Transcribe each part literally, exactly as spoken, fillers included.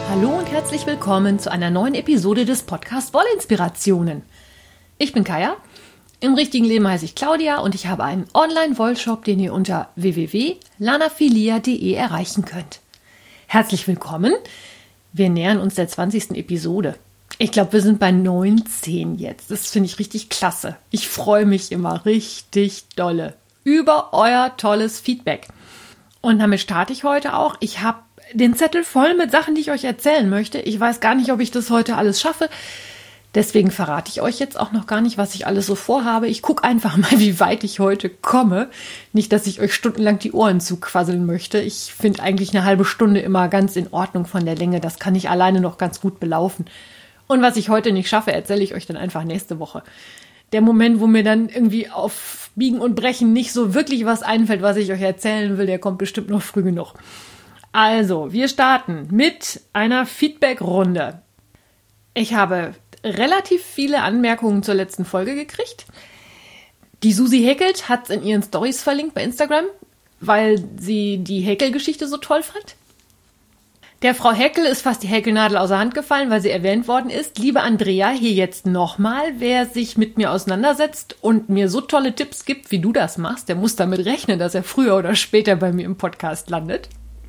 Hallo und herzlich willkommen zu einer neuen Episode des Podcasts Wollinspirationen. Ich bin Kaya, im richtigen Leben heiße ich Claudia und ich habe einen Online-Wollshop, den ihr unter w w w punkt lanafilia punkt de erreichen könnt. Herzlich willkommen, wir nähern uns der zwanzigsten Episode. Ich glaube, wir sind bei neunzehn jetzt, das finde ich richtig klasse. Ich freue mich immer richtig dolle über euer tolles Feedback. Und damit starte ich heute auch. Ich habe den Zettel voll mit Sachen, die ich euch erzählen möchte. Ich weiß gar nicht, ob ich das heute alles schaffe. Deswegen verrate ich euch jetzt auch noch gar nicht, was ich alles so vorhabe. Ich gucke einfach mal, wie weit ich heute komme. Nicht, dass ich euch stundenlang die Ohren zuquasseln möchte. Ich finde eigentlich eine halbe Stunde immer ganz in Ordnung von der Länge. Das kann ich alleine noch ganz gut belaufen. Und was ich heute nicht schaffe, erzähle ich euch dann einfach nächste Woche. Der Moment, wo mir dann irgendwie auf Biegen und Brechen nicht so wirklich was einfällt, was ich euch erzählen will, der kommt bestimmt noch früh genug. Also, wir starten mit einer Feedback-Runde. Ich habe relativ viele Anmerkungen zur letzten Folge gekriegt. Die Susi Häkelt hat es in ihren Stories verlinkt bei Instagram, weil sie die Häkelgeschichte so toll fand. Der Frau Häkel ist fast die Häkelnadel aus der Hand gefallen, weil sie erwähnt worden ist. Liebe Andrea, hier jetzt nochmal, wer sich mit mir auseinandersetzt und mir so tolle Tipps gibt, wie du das machst, der muss damit rechnen, dass er früher oder später bei mir im Podcast landet.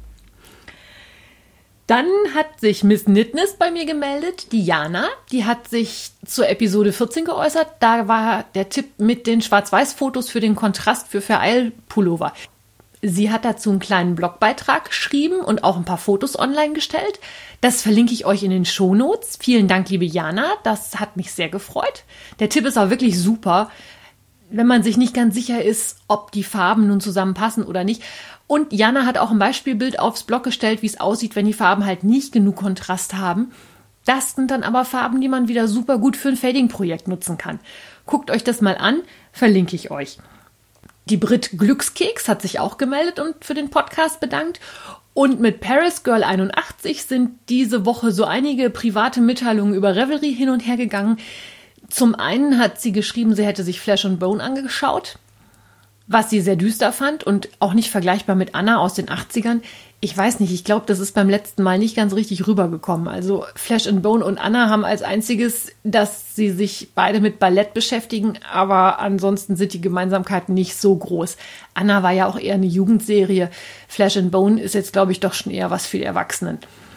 Dann hat sich Miss Nitness bei mir gemeldet, die Jana, die hat sich zur Episode vierzehn geäußert. Da war der Tipp mit den Schwarz-Weiß-Fotos für den Kontrast für Vereil-Pullover. Sie hat dazu einen kleinen Blogbeitrag geschrieben und auch ein paar Fotos online gestellt. Das verlinke ich euch in den Shownotes. Vielen Dank, liebe Jana, das hat mich sehr gefreut. Der Tipp ist auch wirklich super, wenn man sich nicht ganz sicher ist, ob die Farben nun zusammenpassen oder nicht. Und Jana hat auch ein Beispielbild aufs Blog gestellt, wie es aussieht, wenn die Farben halt nicht genug Kontrast haben. Das sind dann aber Farben, die man wieder super gut für ein Fading-Projekt nutzen kann. Guckt euch das mal an, verlinke ich euch. Die Brit Glückskeks hat sich auch gemeldet und für den Podcast bedankt. Und mit Paris Girl einundachtzig sind diese Woche so einige private Mitteilungen über Revelry hin und her gegangen. Zum einen hat sie geschrieben, sie hätte sich Flesh and Bone angeschaut, was sie sehr düster fand und auch nicht vergleichbar mit Anna aus den achtzigern. Ich weiß nicht, ich glaube, das ist beim letzten Mal nicht ganz richtig rübergekommen. Also Flesh and Bone und Anna haben als einziges, dass sie sich beide mit Ballett beschäftigen, aber ansonsten sind die Gemeinsamkeiten nicht so groß. Anna war ja auch eher eine Jugendserie. Flesh and Bone ist jetzt, glaube ich, doch schon eher was für die Erwachsenen.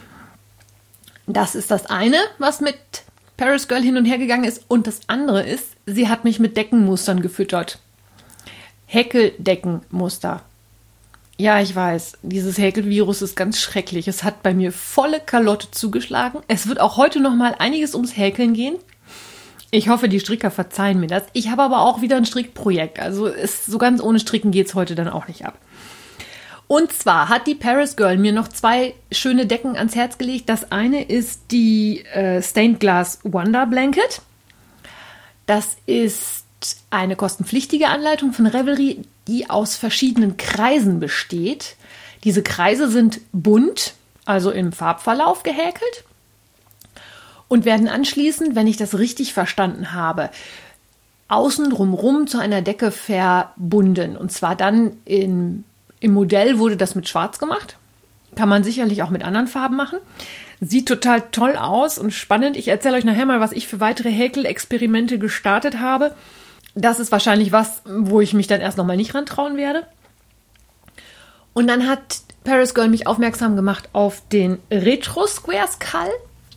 Das ist das eine, was mit Paris Girl hin und her gegangen ist. Und das andere ist, sie hat mich mit Deckenmustern gefüttert. Häkeldeckenmuster. Ja, ich weiß, dieses Häkelvirus ist ganz schrecklich. Es hat bei mir volle Kalotte zugeschlagen. Es wird auch heute noch mal einiges ums Häkeln gehen. Ich hoffe, die Stricker verzeihen mir das. Ich habe aber auch wieder ein Strickprojekt. Also ist, so ganz ohne Stricken geht es heute dann auch nicht ab. Und zwar hat die Paris Girl mir noch zwei schöne Decken ans Herz gelegt. Das eine ist die äh, Stained Glass Wonder Blanket. Das ist eine kostenpflichtige Anleitung von Revelry, die aus verschiedenen Kreisen besteht. Diese Kreise sind bunt, also im Farbverlauf gehäkelt und werden anschließend, wenn ich das richtig verstanden habe, außen drumherum zu einer Decke verbunden. Und zwar dann in, im Modell wurde das mit Schwarz gemacht. Kann man sicherlich auch mit anderen Farben machen. Sieht total toll aus und spannend. Ich erzähle euch nachher mal, was ich für weitere Häkelexperimente gestartet habe. Das ist wahrscheinlich was, wo ich mich dann erst noch mal nicht rantrauen werde. Und dann hat Paris Girl mich aufmerksam gemacht auf den Retro Square Skull.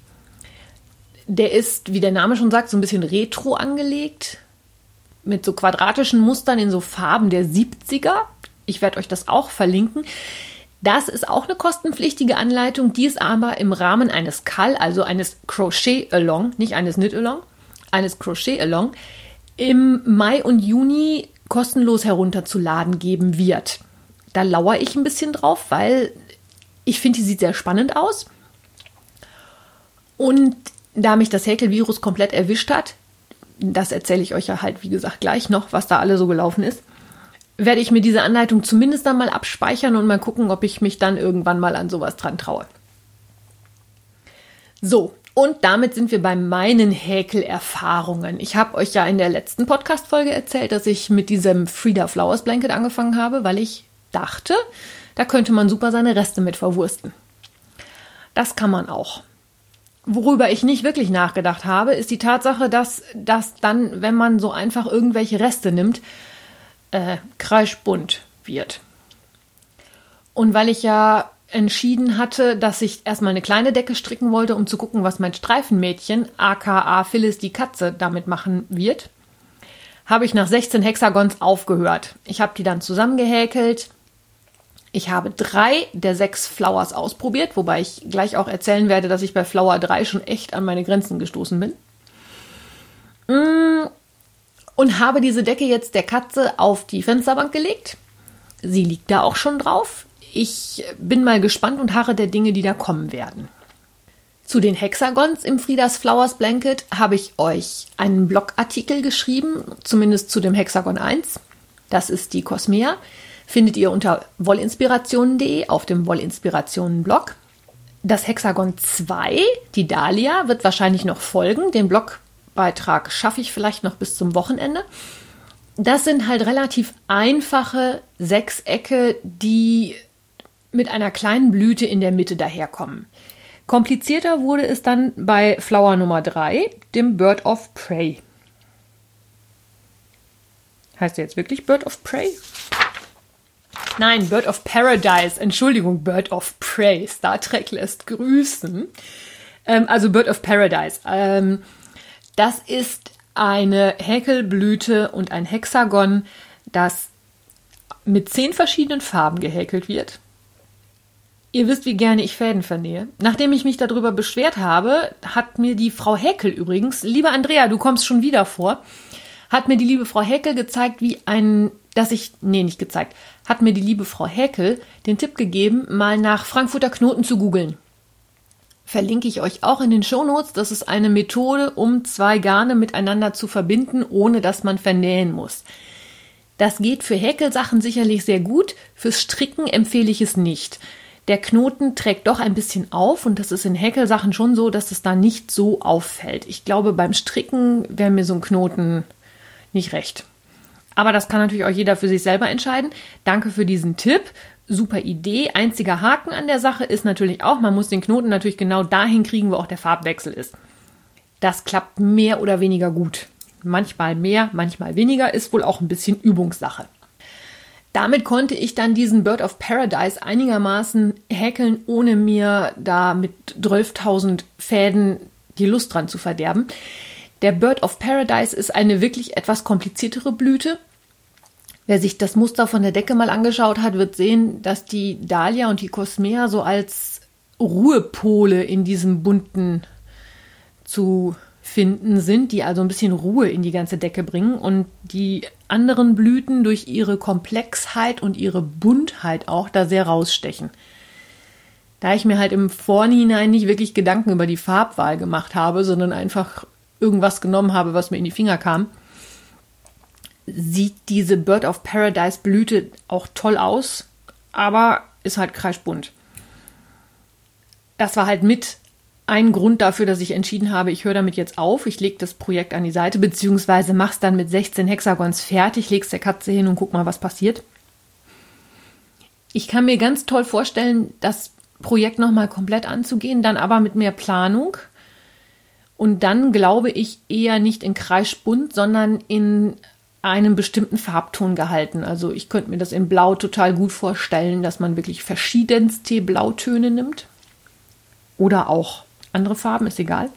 Der ist, wie der Name schon sagt, so ein bisschen retro angelegt. Mit so quadratischen Mustern in so Farben der siebziger. Ich werde euch das auch verlinken. Das ist auch eine kostenpflichtige Anleitung. Die ist aber im Rahmen eines Skull, also eines Crochet-Along, nicht eines Knit-Along, eines Crochet-Along, im Mai und Juni kostenlos herunterzuladen geben wird. Da lauere ich ein bisschen drauf, weil ich finde, die sieht sehr spannend aus. Und da mich das Häkelvirus komplett erwischt hat, das erzähle ich euch ja halt, wie gesagt, gleich noch, was da alle so gelaufen ist, werde ich mir diese Anleitung zumindest dann mal abspeichern und mal gucken, ob ich mich dann irgendwann mal an sowas dran traue. So, und damit sind wir bei meinen Häkelerfahrungen. Ich habe euch ja in der letzten Podcast-Folge erzählt, dass ich mit diesem Frida Flowers Blanket angefangen habe, weil ich dachte, da könnte man super seine Reste mit verwursten. Das kann man auch. Worüber ich nicht wirklich nachgedacht habe, ist die Tatsache, dass das dann, wenn man so einfach irgendwelche Reste nimmt, äh, kreischbunt wird. Und weil ich ja entschieden hatte, dass ich erstmal eine kleine Decke stricken wollte, um zu gucken, was mein Streifenmädchen, aka Phyllis die Katze, damit machen wird, habe ich nach sechzehn Hexagons aufgehört. Ich habe die dann zusammengehäkelt. Ich habe drei der sechs Flowers ausprobiert, wobei ich gleich auch erzählen werde, dass ich bei Flower drei schon echt an meine Grenzen gestoßen bin. Und habe diese Decke jetzt der Katze auf die Fensterbank gelegt. Sie liegt da auch schon drauf. Ich bin mal gespannt und harre der Dinge, die da kommen werden. Zu den Hexagons im Friedas Flowers Blanket habe ich euch einen Blogartikel geschrieben, zumindest zu dem Hexagon eins. Das ist die Cosmea. Findet ihr unter wollinspirationen punkt de auf dem Wollinspirationen-Blog. Das Hexagon zwei, die Dahlia, wird wahrscheinlich noch folgen. Den Blogbeitrag schaffe ich vielleicht noch bis zum Wochenende. Das sind halt relativ einfache Sechsecke, die mit einer kleinen Blüte in der Mitte daherkommen. Komplizierter wurde es dann bei Flower Nummer drei, dem Bird of Prey. Heißt der jetzt wirklich Bird of Prey? Nein, Bird of Paradise, Entschuldigung, Bird of Prey. Star Trek lässt grüßen. Ähm, also Bird of Paradise. Ähm, das ist eine Häkelblüte und ein Hexagon, das mit zehn verschiedenen Farben gehäkelt wird. Ihr wisst, wie gerne ich Fäden vernähe. Nachdem ich mich darüber beschwert habe, hat mir die Frau Häkel übrigens, liebe Andrea, du kommst schon wieder vor, hat mir die liebe Frau Häkel gezeigt, wie ein, dass ich, nee, nicht gezeigt, hat mir die liebe Frau Häkel den Tipp gegeben, mal nach Frankfurter Knoten zu googeln. Verlinke ich euch auch in den Shownotes. Das ist eine Methode, um zwei Garne miteinander zu verbinden, ohne dass man vernähen muss. Das geht für Häkelsachen sicherlich sehr gut, fürs Stricken empfehle ich es nicht. Der Knoten trägt doch ein bisschen auf und das ist in Häkelsachen schon so, dass es da nicht so auffällt. Ich glaube, beim Stricken wäre mir so ein Knoten nicht recht. Aber das kann natürlich auch jeder für sich selber entscheiden. Danke für diesen Tipp. Super Idee. Einziger Haken an der Sache ist natürlich auch, man muss den Knoten natürlich genau dahin kriegen, wo auch der Farbwechsel ist. Das klappt mehr oder weniger gut. Manchmal mehr, manchmal weniger, ist wohl auch ein bisschen Übungssache. Damit konnte ich dann diesen Bird of Paradise einigermaßen häkeln, ohne mir da mit zwölftausend Fäden die Lust dran zu verderben. Der Bird of Paradise ist eine wirklich etwas kompliziertere Blüte. Wer sich das Muster von der Decke mal angeschaut hat, wird sehen, dass die Dahlia und die Cosmea so als Ruhepole in diesem bunten zu finden sind, die also ein bisschen Ruhe in die ganze Decke bringen und die anderen Blüten durch ihre Komplexheit und ihre Buntheit auch da sehr rausstechen. Da ich mir halt im Vorhinein nicht wirklich Gedanken über die Farbwahl gemacht habe, sondern einfach irgendwas genommen habe, was mir in die Finger kam, sieht diese Bird of Paradise Blüte auch toll aus, aber ist halt kreischbunt. Das war halt mit ein Grund dafür, dass ich entschieden habe, ich höre damit jetzt auf, ich lege das Projekt an die Seite, beziehungsweise mache es dann mit sechzehn Hexagons fertig, lege es der Katze hin und guck mal, was passiert. Ich kann mir ganz toll vorstellen, das Projekt nochmal komplett anzugehen, dann aber mit mehr Planung. Und dann glaube ich eher nicht in kreischbunt, sondern in einem bestimmten Farbton gehalten. Also ich könnte mir das in Blau total gut vorstellen, dass man wirklich verschiedenste Blautöne nimmt. Oder auch andere Farben, ist egal.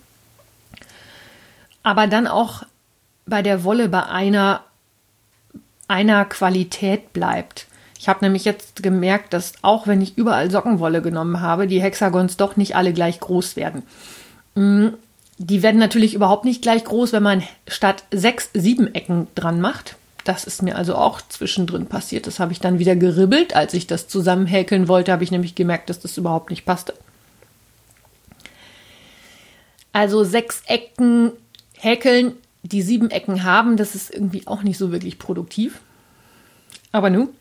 Aber dann auch bei der Wolle bei einer, einer Qualität bleibt. Ich habe nämlich jetzt gemerkt, dass auch wenn ich überall Sockenwolle genommen habe, die Hexagons doch nicht alle gleich groß werden. Die werden natürlich überhaupt nicht gleich groß, wenn man statt sechs, sieben Ecken dran macht. Das ist mir also auch zwischendrin passiert. Das habe ich dann wieder geribbelt. Als ich das zusammenhäkeln wollte, habe ich nämlich gemerkt, dass das überhaupt nicht passte. Also sechs Ecken häkeln, die sieben Ecken haben, das ist irgendwie auch nicht so wirklich produktiv. Aber nun.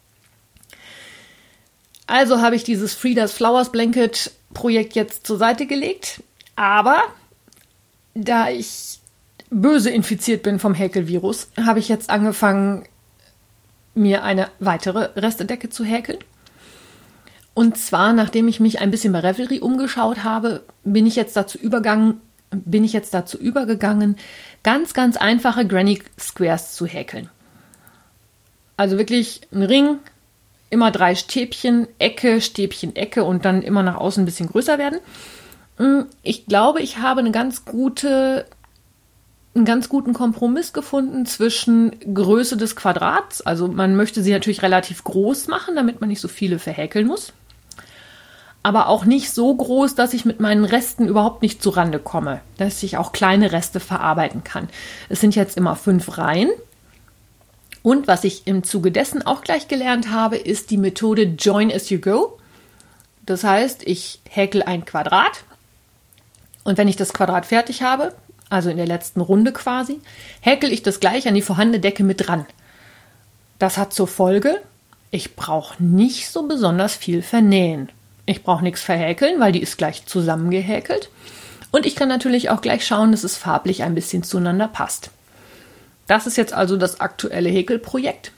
Also habe ich dieses Friedas Flowers Blanket Projekt jetzt zur Seite gelegt. Aber da ich böse infiziert bin vom Häkelvirus, habe ich jetzt angefangen, mir eine weitere Restedecke zu häkeln. Und zwar, nachdem ich mich ein bisschen bei Ravelry umgeschaut habe, bin ich jetzt dazu übergegangen, bin ich jetzt dazu übergegangen, ganz, ganz einfache Granny Squares zu häkeln. Also wirklich ein Ring, immer drei Stäbchen, Ecke, Stäbchen, Ecke und dann immer nach außen ein bisschen größer werden. Ich glaube, ich habe eine ganz gute, einen ganz guten Kompromiss gefunden zwischen Größe des Quadrats. Also man möchte sie natürlich relativ groß machen, damit man nicht so viele verhäkeln muss. Aber auch nicht so groß, dass ich mit meinen Resten überhaupt nicht zurande komme, dass ich auch kleine Reste verarbeiten kann. Es sind jetzt immer fünf Reihen. Und was ich im Zuge dessen auch gleich gelernt habe, ist die Methode Join as you go. Das heißt, ich häkel ein Quadrat und wenn ich das Quadrat fertig habe, also in der letzten Runde quasi, häkel ich das gleich an die vorhandene Decke mit dran. Das hat zur Folge, ich brauche nicht so besonders viel vernähen. Ich brauche nichts verhäkeln, weil die ist gleich zusammengehäkelt. Und ich kann natürlich auch gleich schauen, dass es farblich ein bisschen zueinander passt. Das ist jetzt also das aktuelle Häkelprojekt.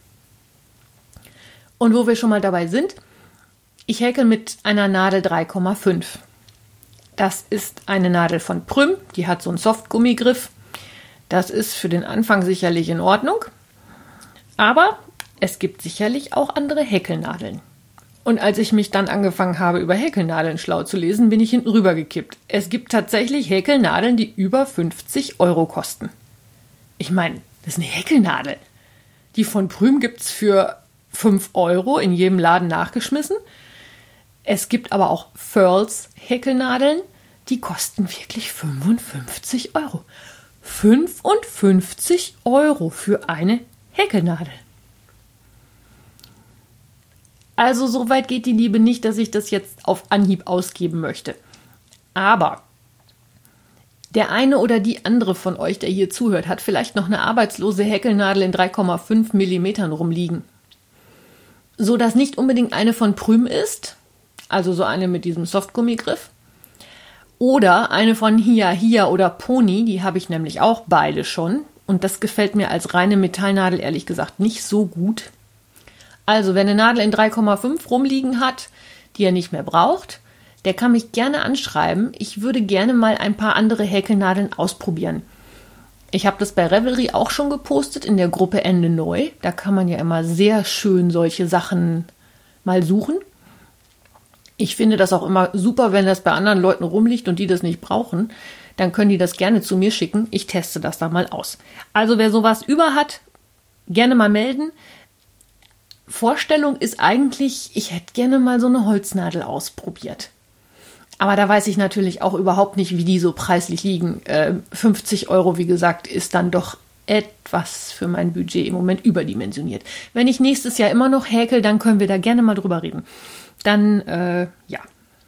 Und wo wir schon mal dabei sind, ich häkel mit einer Nadel drei Komma fünf. Das ist eine Nadel von Prüm, die hat so einen Softgummigriff. Das ist für den Anfang sicherlich in Ordnung. Aber es gibt sicherlich auch andere Häkelnadeln. Und als ich mich dann angefangen habe, über Häkelnadeln schlau zu lesen, bin ich hinten rüber gekippt. Es gibt tatsächlich Häkelnadeln, die über fünfzig Euro kosten. Ich meine, das ist eine Häkelnadel. Die von Prüm gibt es für fünf Euro in jedem Laden nachgeschmissen. Es gibt aber auch Furls Häkelnadeln, die kosten wirklich fünfundfünfzig Euro. fünfundfünfzig Euro für eine Häkelnadel. Also so weit geht die Liebe nicht, dass ich das jetzt auf Anhieb ausgeben möchte. Aber der eine oder die andere von euch, der hier zuhört, hat vielleicht noch eine arbeitslose Häkelnadel in drei Komma fünf Millimetern rumliegen. So dass nicht unbedingt eine von Prüm ist, also so eine mit diesem Softgummigriff, oder eine von Hia Hia oder Pony, die habe ich nämlich auch beide schon. Und das gefällt mir als reine Metallnadel ehrlich gesagt nicht so gut. Also, wer eine Nadel in drei Komma fünf rumliegen hat, die er nicht mehr braucht, der kann mich gerne anschreiben. Ich würde gerne mal ein paar andere Häkelnadeln ausprobieren. Ich habe das bei Ravelry auch schon gepostet in der Gruppe Ende Neu. Da kann man ja immer sehr schön solche Sachen mal suchen. Ich finde das auch immer super, wenn das bei anderen Leuten rumliegt und die das nicht brauchen. Dann können die das gerne zu mir schicken. Ich teste das da mal aus. Also wer sowas über hat, gerne mal melden. Vorstellung ist eigentlich, ich hätte gerne mal so eine Holznadel ausprobiert. Aber da weiß ich natürlich auch überhaupt nicht, wie die so preislich liegen. Äh, fünfzig Euro, wie gesagt, ist dann doch etwas für mein Budget im Moment überdimensioniert. Wenn ich nächstes Jahr immer noch häkel, dann können wir da gerne mal drüber reden. Dann, äh, ja.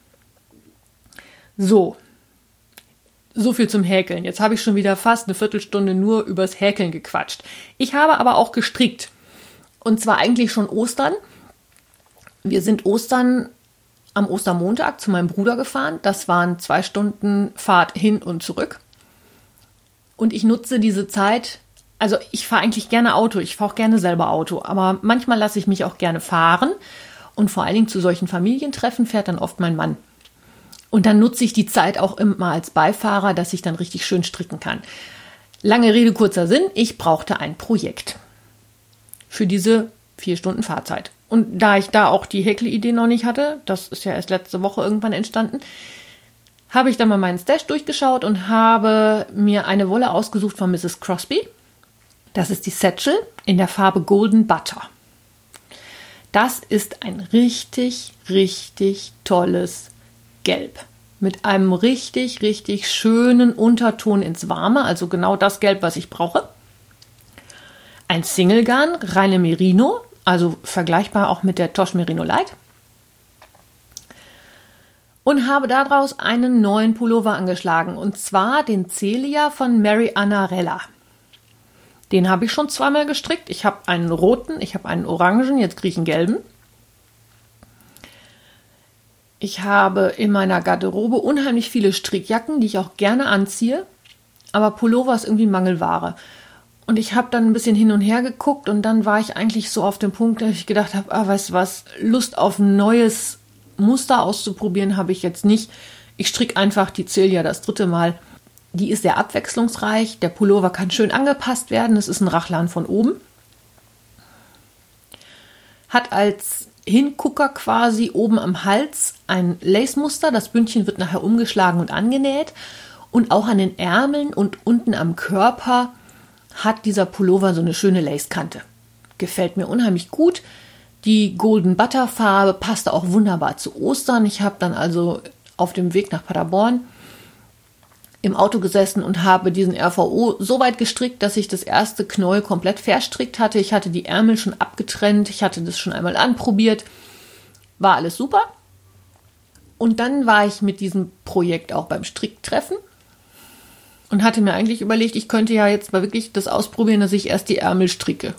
So. So viel zum Häkeln. Jetzt habe ich schon wieder fast eine Viertelstunde nur übers Häkeln gequatscht. Ich habe aber auch gestrickt. Und zwar eigentlich schon Ostern. Wir sind Ostern am Ostermontag zu meinem Bruder gefahren. Das waren zwei Stunden Fahrt hin und zurück. Und ich nutze diese Zeit, also ich fahre eigentlich gerne Auto, ich fahre auch gerne selber Auto, aber manchmal lasse ich mich auch gerne fahren. Und vor allen Dingen zu solchen Familientreffen fährt dann oft mein Mann. Und dann nutze ich die Zeit auch immer als Beifahrer, dass ich dann richtig schön stricken kann. Lange Rede, kurzer Sinn, ich brauchte ein Projekt für diese vier Stunden Fahrzeit. Und da ich da auch die Häkelidee noch nicht hatte, das ist ja erst letzte Woche irgendwann entstanden, habe ich dann mal meinen Stash durchgeschaut und habe mir eine Wolle ausgesucht von Misses Crosby. Das ist die Satchel in der Farbe Golden Butter. Das ist ein richtig, richtig tolles Gelb. Mit einem richtig, richtig schönen Unterton ins Warme, also genau das Gelb, was ich brauche. Ein Single Garn, reine Merino, also vergleichbar auch mit der Tosh Merino Light. Und habe daraus einen neuen Pullover angeschlagen, und zwar den Celia von Mary Annarella. Den habe ich schon zweimal gestrickt. Ich habe einen roten, ich habe einen orangen, jetzt kriege ich einen gelben. Ich habe in meiner Garderobe unheimlich viele Strickjacken, die ich auch gerne anziehe, aber Pullover ist irgendwie Mangelware. Und ich habe dann ein bisschen hin und her geguckt und dann war ich eigentlich so auf dem Punkt, dass ich gedacht habe, ah, weißt du was, Lust auf ein neues Muster auszuprobieren habe ich jetzt nicht. Ich stricke einfach die Celia das dritte Mal. Die ist sehr abwechslungsreich. Der Pullover kann schön angepasst werden. Es ist ein Rachlan von oben. Hat als Hingucker quasi oben am Hals ein Lace-Muster. Das Bündchen wird nachher umgeschlagen und angenäht. Und auch an den Ärmeln und unten am Körper hat dieser Pullover so eine schöne Lace-Kante. Gefällt mir unheimlich gut. Die Golden Butter Farbe passte auch wunderbar zu Ostern. Ich habe dann also auf dem Weg nach Paderborn im Auto gesessen und habe diesen R V O so weit gestrickt, dass ich das erste Knäuel komplett verstrickt hatte. Ich hatte die Ärmel schon abgetrennt. Ich hatte das schon einmal anprobiert. War alles super. Und dann war ich mit diesem Projekt auch beim Stricktreffen und hatte mir eigentlich überlegt, ich könnte ja jetzt mal wirklich das ausprobieren, dass ich erst die Ärmel stricke.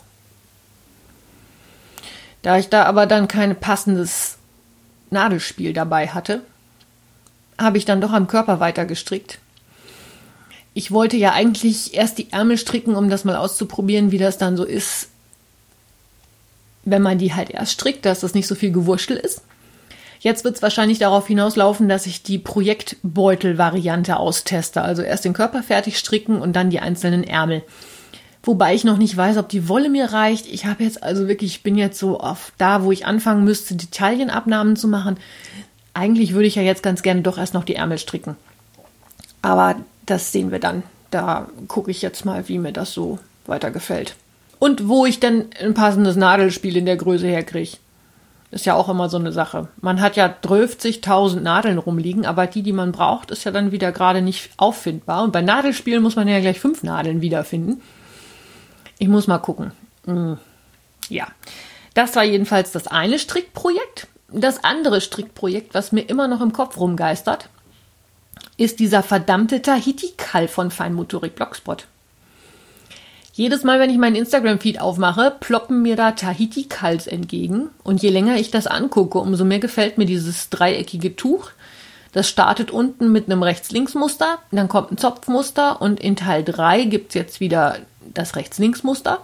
Da ich da aber dann kein passendes Nadelspiel dabei hatte, habe ich dann doch am Körper weiter gestrickt. Ich wollte ja eigentlich erst die Ärmel stricken, um das mal auszuprobieren, wie das dann so ist, wenn man die halt erst strickt, dass das nicht so viel Gewurschtel ist. Jetzt wird es wahrscheinlich darauf hinauslaufen, dass ich die Projektbeutel-Variante austeste. Also erst den Körper fertig stricken und dann die einzelnen Ärmel. Wobei ich noch nicht weiß, ob die Wolle mir reicht. Ich habe jetzt also wirklich, ich bin jetzt so auf da, wo ich anfangen müsste, die Taillenabnahmen zu machen. Eigentlich würde ich ja jetzt ganz gerne doch erst noch die Ärmel stricken. Aber das sehen wir dann. Da gucke ich jetzt mal, wie mir das so weiter gefällt. Und wo ich dann ein passendes Nadelspiel in der Größe herkriege. Ist ja auch immer so eine Sache. Man hat ja dreißigtausend Nadeln rumliegen, aber die, die man braucht, ist ja dann wieder gerade nicht auffindbar. Und bei Nadelspielen muss man ja gleich fünf Nadeln wiederfinden. Ich muss mal gucken. Ja, das war jedenfalls das eine Strickprojekt. Das andere Strickprojekt, was mir immer noch im Kopf rumgeistert, ist dieser verdammte Tahiti-Kall von Feinmotorik Blogspot. Jedes Mal, wenn ich meinen Instagram-Feed aufmache, ploppen mir da Tahiti-Kalls entgegen. Und je länger ich das angucke, umso mehr gefällt mir dieses dreieckige Tuch. Das startet unten mit einem Rechts-Links-Muster, dann kommt ein Zopfmuster und in Teil drei gibt es jetzt wieder das Rechts-Links-Muster.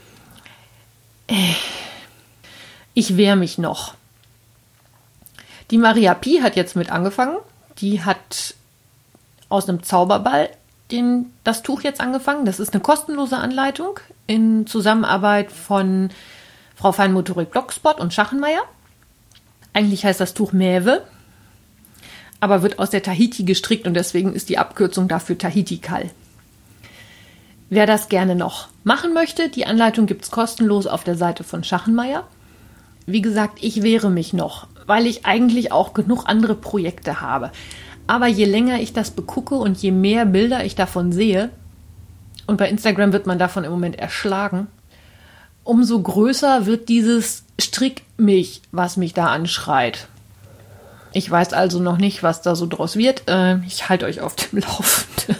Ich wehre mich noch. Die Maria Pi hat jetzt mit angefangen. Die hat aus einem Zauberball den, das Tuch jetzt angefangen. Das ist eine kostenlose Anleitung in Zusammenarbeit von Frau Feinmotorik Blogspot und Schachenmeier. Eigentlich heißt das Tuch Mäwe, aber wird aus der Tahiti gestrickt und deswegen ist die Abkürzung dafür Tahiti-Kall. Wer das gerne noch machen möchte, die Anleitung gibt es kostenlos auf der Seite von Schachenmeier. Wie gesagt, ich wehre mich noch, weil ich eigentlich auch genug andere Projekte habe. Aber je länger ich das begucke und je mehr Bilder ich davon sehe, und bei Instagram wird man davon im Moment erschlagen, umso größer wird dieses Strick mich, was mich da anschreit. Ich weiß also noch nicht, was da so draus wird. Ich halte euch auf dem Laufenden.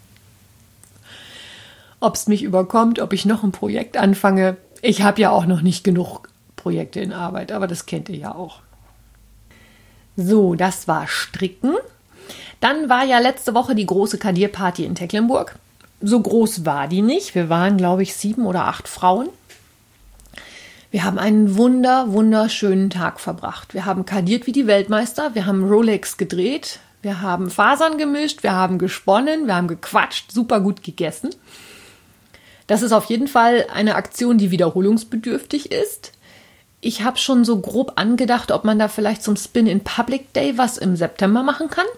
Ob es mich überkommt, ob ich noch ein Projekt anfange. Ich habe ja auch noch nicht genug Projekte in Arbeit, aber das kennt ihr ja auch. So, das war Stricken. Dann war ja letzte Woche die große Kadierparty in Tecklenburg. So groß war die nicht. Wir waren, glaube ich, sieben oder acht Frauen. Wir haben einen wunder, wunderschönen Tag verbracht. Wir haben kadiert wie die Weltmeister. Wir haben Rolex gedreht. Wir haben Fasern gemischt. Wir haben gesponnen. Wir haben gequatscht. Super gut gegessen. Das ist auf jeden Fall eine Aktion, die wiederholungsbedürftig ist. Ich habe schon so grob angedacht, ob man da vielleicht zum Spin in Public Day was im September machen kann.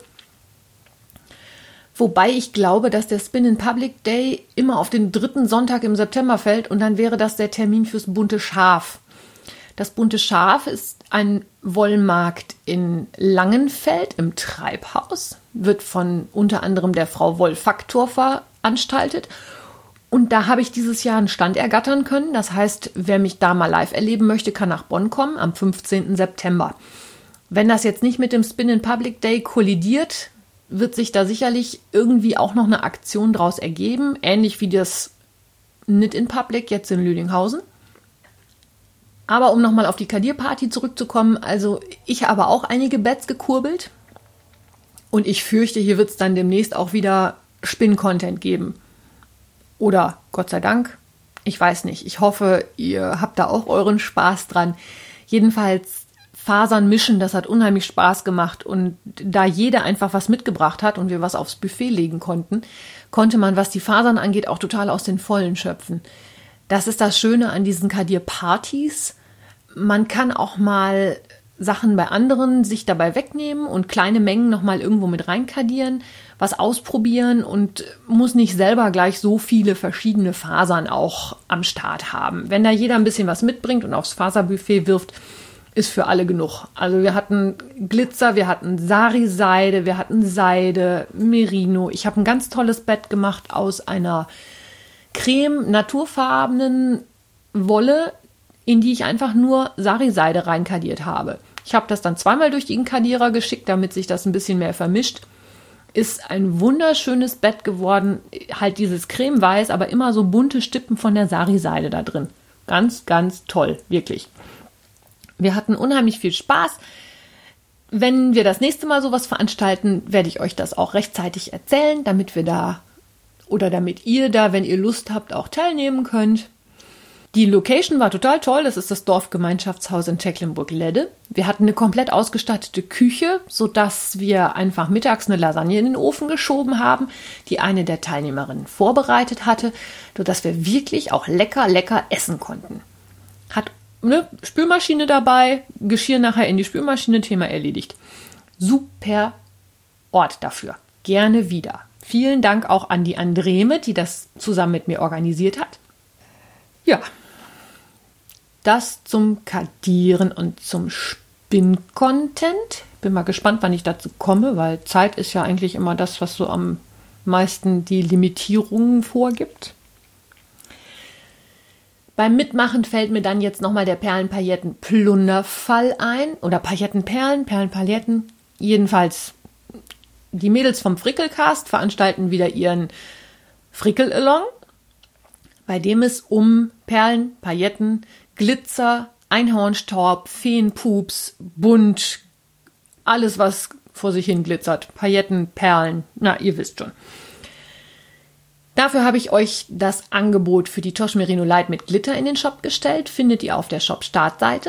Wobei ich glaube, dass der Spin in Public Day immer auf den dritten Sonntag im September fällt und dann wäre das der Termin fürs Bunte Schaf. Das Bunte Schaf ist ein Wollmarkt in Langenfeld im Treibhaus, wird von unter anderem der Frau Wollfaktor veranstaltet. Und da habe ich dieses Jahr einen Stand ergattern können. Das heißt, wer mich da mal live erleben möchte, kann nach Bonn kommen am fünfzehnten September. Wenn das jetzt nicht mit dem Spin in Public Day kollidiert, wird sich da sicherlich irgendwie auch noch eine Aktion draus ergeben. Ähnlich wie das Knit in Public jetzt in Lüdinghausen. Aber um nochmal auf die Kadierparty zurückzukommen, also ich habe auch einige Bets gekurbelt. Und ich fürchte, hier wird es dann demnächst auch wieder Spin-Content geben. Oder Gott sei Dank, ich weiß nicht. Ich hoffe, ihr habt da auch euren Spaß dran. Jedenfalls Fasern mischen, das hat unheimlich Spaß gemacht. Und da jeder einfach was mitgebracht hat und wir was aufs Buffet legen konnten, konnte man, was die Fasern angeht, auch total aus den Vollen schöpfen. Das ist das Schöne an diesen Kadierpartys. Man kann auch mal Sachen bei anderen sich dabei wegnehmen und kleine Mengen nochmal irgendwo mit reinkadieren, was ausprobieren und muss nicht selber gleich so viele verschiedene Fasern auch am Start haben. Wenn da jeder ein bisschen was mitbringt und aufs Faserbuffet wirft, ist für alle genug. Also wir hatten Glitzer, wir hatten Sari-Seide, wir hatten Seide, Merino. Ich habe ein ganz tolles Bett gemacht aus einer creme naturfarbenen Wolle, in die ich einfach nur Sari-Seide reinkadiert habe. Ich habe das dann zweimal durch den Kadierer geschickt, damit sich das ein bisschen mehr vermischt. Ist ein wunderschönes Bett geworden. Halt dieses cremeweiß, aber immer so bunte Stippen von der Sari-Seide da drin. Ganz, ganz toll, wirklich. Wir hatten unheimlich viel Spaß. Wenn wir das nächste Mal sowas veranstalten, werde ich euch das auch rechtzeitig erzählen, damit wir da oder damit ihr da, wenn ihr Lust habt, auch teilnehmen könnt. Die Location war total toll. Das ist das Dorfgemeinschaftshaus in Tecklenburg-Ledde. Wir hatten eine komplett ausgestattete Küche, sodass wir einfach mittags eine Lasagne in den Ofen geschoben haben, die eine der Teilnehmerinnen vorbereitet hatte, sodass wir wirklich auch lecker, lecker essen konnten. Hat eine Spülmaschine dabei, Geschirr nachher in die Spülmaschine, Thema erledigt. Super Ort dafür. Gerne wieder. Vielen Dank auch an die Andreme, die das zusammen mit mir organisiert hat. Ja, das zum Kadieren und zum Spinn-Content. Bin mal gespannt, wann ich dazu komme, weil Zeit ist ja eigentlich immer das, was so am meisten die Limitierungen vorgibt. Beim Mitmachen fällt mir dann jetzt nochmal der Perlen-Pailletten-Plunderfall ein. Oder Paillettenperlen, Perlen-Pailletten. Jedenfalls, die Mädels vom Frickelcast veranstalten wieder ihren Frickel-Along, bei dem es um Perlen, Pailletten, Glitzer, Einhornstaub, Feenpups, Bunt, alles, was vor sich hin glitzert. Pailletten, Perlen, na, ihr wisst schon. Dafür habe ich euch das Angebot für die Tosh Merino Light mit Glitter in den Shop gestellt. Findet ihr auf der Shop-Startseite.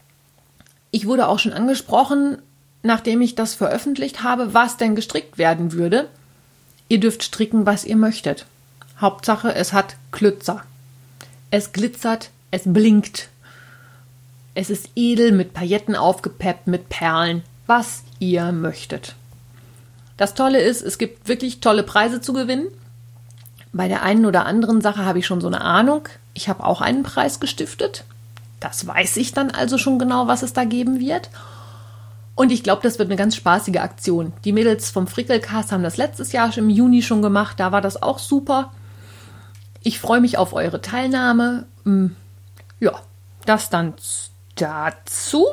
Ich wurde auch schon angesprochen, nachdem ich das veröffentlicht habe, was denn gestrickt werden würde. Ihr dürft stricken, was ihr möchtet. Hauptsache, es hat Glitzer. Es glitzert, es blinkt. Es ist edel, mit Pailletten aufgepeppt, mit Perlen, was ihr möchtet. Das Tolle ist, es gibt wirklich tolle Preise zu gewinnen. Bei der einen oder anderen Sache habe ich schon so eine Ahnung. Ich habe auch einen Preis gestiftet. Das weiß ich dann also schon genau, was es da geben wird. Und ich glaube, das wird eine ganz spaßige Aktion. Die Mädels vom Frickelcast haben das letztes Jahr im Juni schon gemacht. Da war das auch super. Ich freue mich auf eure Teilnahme. Ja, das dann dazu.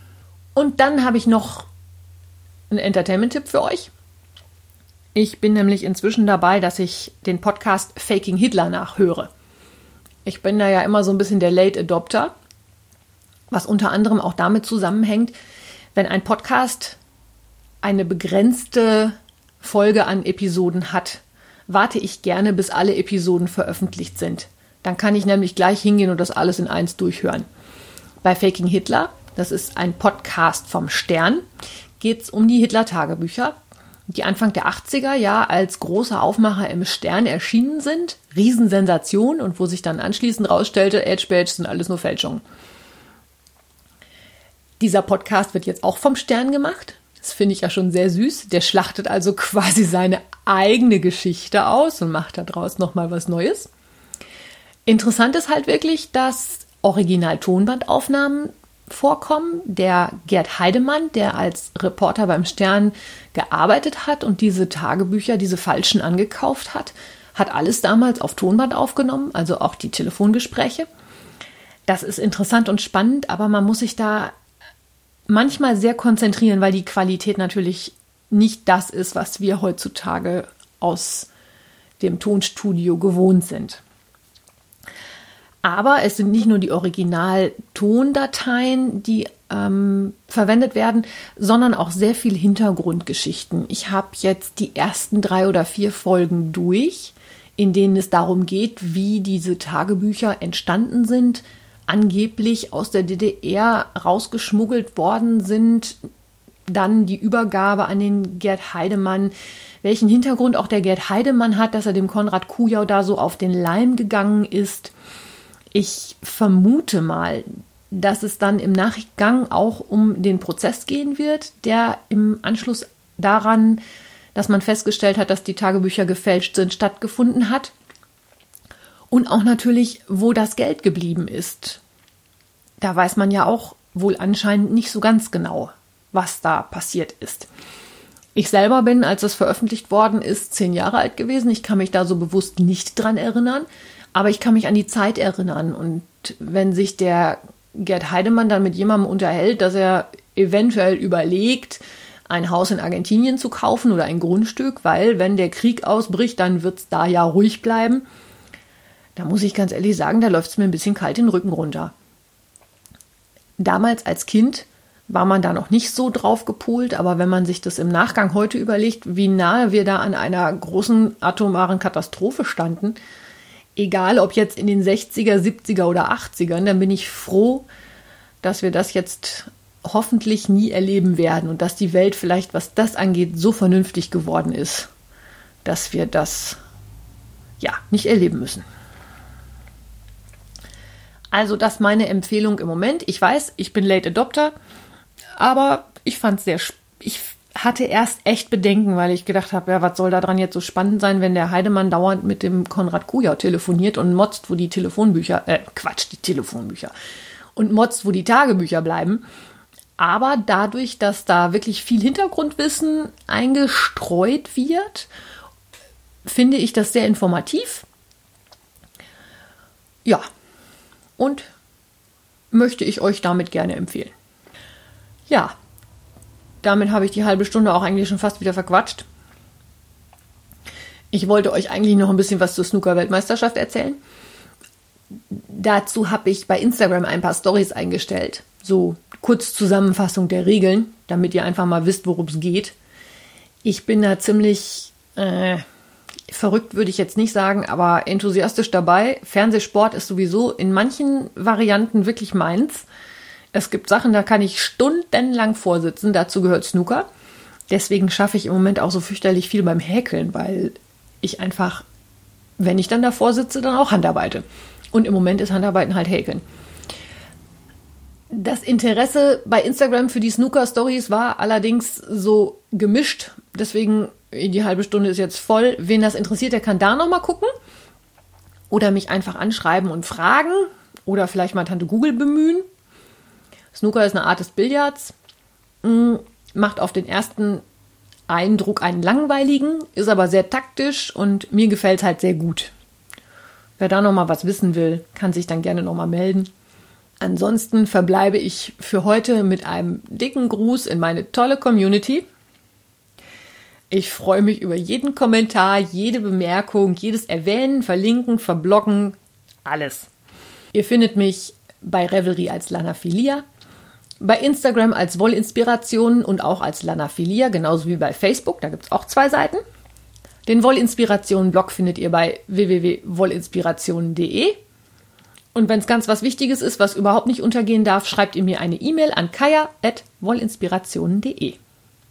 Und dann habe ich noch einen Entertainment-Tipp für euch. Ich bin nämlich inzwischen dabei, dass ich den Podcast Faking Hitler nachhöre. Ich bin da ja immer so ein bisschen der Late Adopter, was unter anderem auch damit zusammenhängt, wenn ein Podcast eine begrenzte Folge an Episoden hat, warte ich gerne, bis alle Episoden veröffentlicht sind. Dann kann ich nämlich gleich hingehen und das alles in eins durchhören. Bei Faking Hitler, das ist ein Podcast vom Stern, geht es um die Hitler-Tagebücher, die Anfang der achtziger ja als großer Aufmacher im Stern erschienen sind. Riesensensation und wo sich dann anschließend rausstellte, Edge Badge sind alles nur Fälschungen. Dieser Podcast wird jetzt auch vom Stern gemacht. Das finde ich ja schon sehr süß. Der schlachtet also quasi seine eigene Geschichte aus und macht daraus nochmal was Neues. Interessant ist halt wirklich, dass Original-Tonbandaufnahmen vorkommen. Der Gerd Heidemann, der als Reporter beim Stern gearbeitet hat und diese Tagebücher, diese falschen angekauft hat, hat alles damals auf Tonband aufgenommen, also auch die Telefongespräche. Das ist interessant und spannend, aber man muss sich da manchmal sehr konzentrieren, weil die Qualität natürlich nicht das ist, was wir heutzutage aus dem Tonstudio gewohnt sind. Aber es sind nicht nur die Original-Tondateien, die ähm, verwendet werden, sondern auch sehr viel Hintergrundgeschichten. Ich habe jetzt die ersten drei oder vier Folgen durch, in denen es darum geht, wie diese Tagebücher entstanden sind, angeblich aus der D D R rausgeschmuggelt worden sind. Dann die Übergabe an den Gerd Heidemann. Welchen Hintergrund auch der Gerd Heidemann hat, dass er dem Konrad Kujau da so auf den Leim gegangen ist. Ich vermute mal, dass es dann im Nachgang auch um den Prozess gehen wird, der im Anschluss daran, dass man festgestellt hat, dass die Tagebücher gefälscht sind, stattgefunden hat. Und auch natürlich, wo das Geld geblieben ist. Da weiß man ja auch wohl anscheinend nicht so ganz genau, was da passiert ist. Ich selber bin, als es veröffentlicht worden ist, zehn Jahre alt gewesen. Ich kann mich da so bewusst nicht dran erinnern, aber ich kann mich an die Zeit erinnern. Und wenn sich der Gerd Heidemann dann mit jemandem unterhält, dass er eventuell überlegt, ein Haus in Argentinien zu kaufen oder ein Grundstück, weil wenn der Krieg ausbricht, dann wird es da ja ruhig bleiben. Da muss ich ganz ehrlich sagen, da läuft es mir ein bisschen kalt den Rücken runter. Damals als Kind war man da noch nicht so drauf gepolt, aber wenn man sich das im Nachgang heute überlegt, wie nahe wir da an einer großen atomaren Katastrophe standen, egal ob jetzt in den sechziger, siebziger oder achtzigern, dann bin ich froh, dass wir das jetzt hoffentlich nie erleben werden und dass die Welt vielleicht, was das angeht, so vernünftig geworden ist, dass wir das ja nicht erleben müssen. Also das ist meine Empfehlung im Moment. Ich weiß, ich bin Late Adopter, aber ich fand es sehr, ich hatte erst echt Bedenken, weil ich gedacht habe, ja, was soll da dran jetzt so spannend sein, wenn der Heidemann dauernd mit dem Konrad Kujau telefoniert und motzt, wo die Telefonbücher, äh, Quatsch, die Telefonbücher und motzt, wo die Tagebücher bleiben. Aber dadurch, dass da wirklich viel Hintergrundwissen eingestreut wird, finde ich das sehr informativ. Ja, und möchte ich euch damit gerne empfehlen. Ja, damit habe ich die halbe Stunde auch eigentlich schon fast wieder verquatscht. Ich wollte euch eigentlich noch ein bisschen was zur Snooker-Weltmeisterschaft erzählen. Dazu habe ich bei Instagram ein paar Storys eingestellt. So kurz Zusammenfassung der Regeln, damit ihr einfach mal wisst, worum es geht. Ich bin da ziemlich äh, verrückt, würde ich jetzt nicht sagen, aber enthusiastisch dabei. Fernsehsport ist sowieso in manchen Varianten wirklich meins. Es gibt Sachen, da kann ich stundenlang vorsitzen. Dazu gehört Snooker. Deswegen schaffe ich im Moment auch so fürchterlich viel beim Häkeln, weil ich einfach, wenn ich dann davor sitze, dann auch Handarbeite. Und im Moment ist Handarbeiten halt Häkeln. Das Interesse bei Instagram für die Snooker-Stories war allerdings so gemischt. Deswegen, die halbe Stunde ist jetzt voll. Wen das interessiert, der kann da nochmal gucken. Oder mich einfach anschreiben und fragen. Oder vielleicht mal Tante Google bemühen. Snooker ist eine Art des Billards. Macht auf den ersten Eindruck einen langweiligen, ist aber sehr taktisch und mir gefällt es halt sehr gut. Wer da nochmal was wissen will, kann sich dann gerne nochmal melden. Ansonsten verbleibe ich für heute mit einem dicken Gruß in meine tolle Community. Ich freue mich über jeden Kommentar, jede Bemerkung, jedes Erwähnen, Verlinken, Verbloggen, alles. Ihr findet mich bei Revelry als Lanaphilia, bei Instagram als Wollinspirationen und auch als Lanaphilia, genauso wie bei Facebook, da gibt es auch zwei Seiten. Den Wollinspirationen-Blog findet ihr bei w w w punkt wollinspirationen punkt de. Und wenn es ganz was Wichtiges ist, was überhaupt nicht untergehen darf, schreibt ihr mir eine E-Mail an kaya at wollinspirationen punkt de.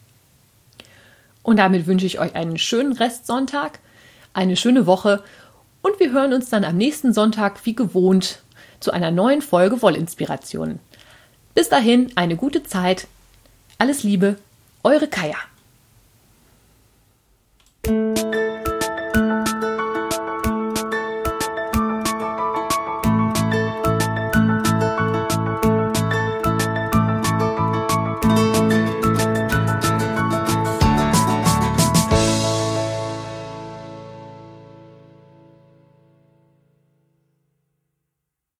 Und damit wünsche ich euch einen schönen Restsonntag, eine schöne Woche und wir hören uns dann am nächsten Sonntag wie gewohnt zu einer neuen Folge Wollinspirationen. Bis dahin eine gute Zeit. Alles Liebe, eure Kaya.